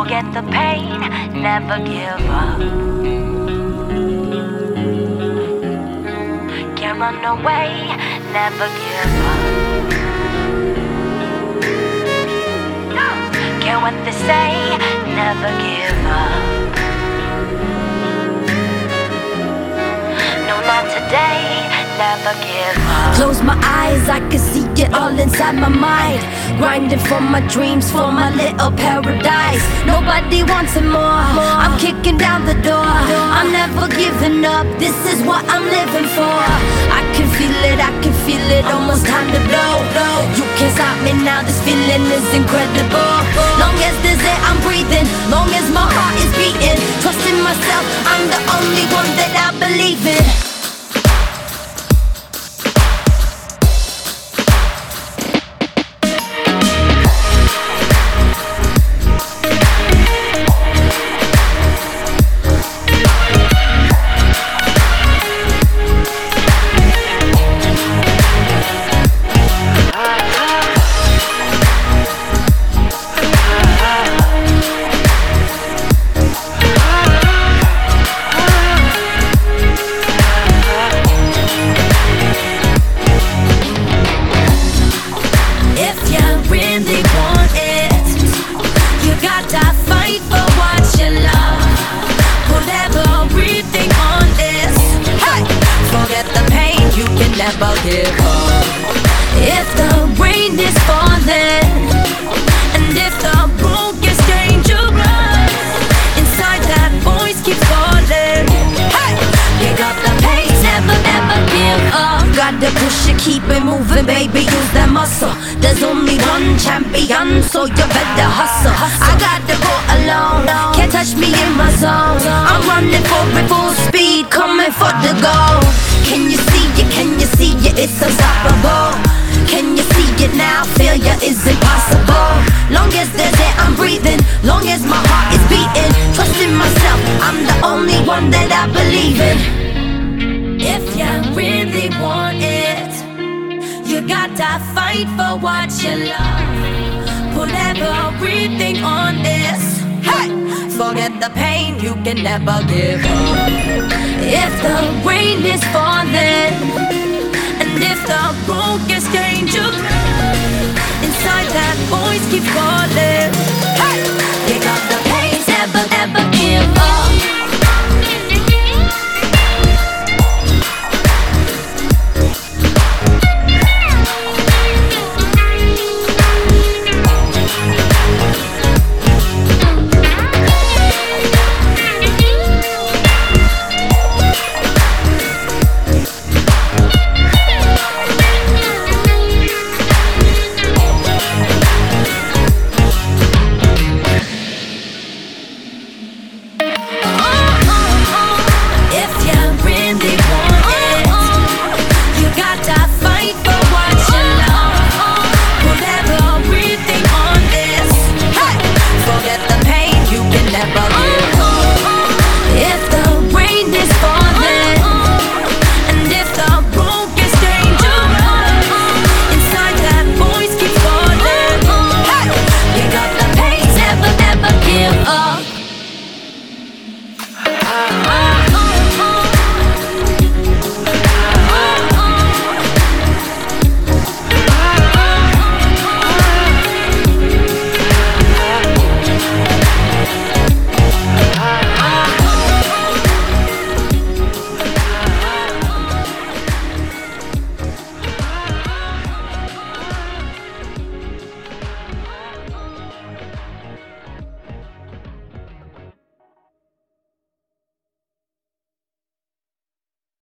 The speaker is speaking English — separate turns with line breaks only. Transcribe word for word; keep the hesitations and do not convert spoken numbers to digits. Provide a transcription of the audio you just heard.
Forget the pain, never give up. Can't run away, never give up. Care what they say, never give up. No, not today, never give up.
Close my eyes, I can see it all inside my mind. Grinding for my dreams, for my little paradise. Nobody wants it more. I'm kicking down the door. I'm never giving up, this is what I'm living for. I can feel it, I can feel it, almost time to blow. You can't stop me now, this feeling is incredible. Long as there's air, I'm breathing. Long as my heart is beating. Trusting myself, I'm the only one that I believe in. Never give up. If the rain is falling, and if the road gets dangerous, inside that voice keeps calling. Hey, pick up the pace, never ever give up. Gotta push it, keep it moving, baby, use that muscle. There's only one champion, so you better hustle. I gotta go alone, can't touch me in my zone. I'm running for it full speed, coming for the goal. Can you see it, can you see it, it's unstoppable. Can you see it now, failure is impossible. Long as there's air, I'm breathing. Long as my heart is beating. Trusting myself, I'm the only one that I believe in. If you really want it, you gotta fight for what you love. Put everything on this. Hey! Forget the pain, you can never give up. If the rain is falling, and if the road gets dangerous, inside that voice keeps calling.